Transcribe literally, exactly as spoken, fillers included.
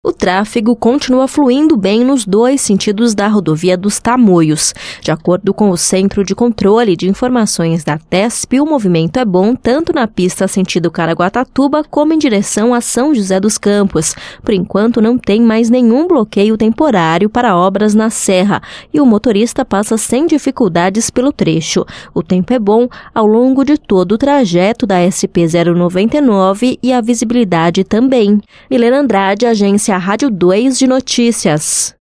O tráfego continua fluindo bem nos dois sentidos da rodovia dos Tamoios. De acordo com o Centro de Controle de Informações da TESP, o movimento é bom tanto na pista sentido Caraguatatuba como em direção a São José dos Campos. Por enquanto, não tem mais nenhum bloqueio temporário para obras na serra e o motorista passa sem dificuldades pelo trecho. O tempo é bom ao longo de todo o trajeto da S P zero noventa e nove e a visibilidade também. Milena Andrade, agência a Rádio dois de Notícias.